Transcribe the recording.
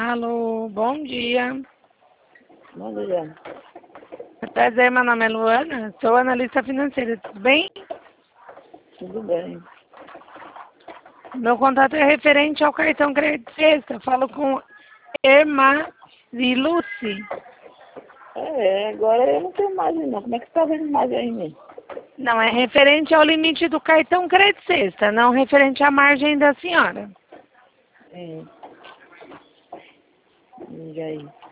Alô, bom dia. Bom dia. Prazer, meu nome é Luana, sou analista financeira, tudo bem? Tudo bem. Meu contato é referente ao cartão crédito sexta. Falo com Irma Ziluci. Agora eu não tenho margem não. Como é que você está vendo margem aí em mim? Não, é referente ao limite do cartão crédito sexta, não referente à margem da senhora. Sim. E aí?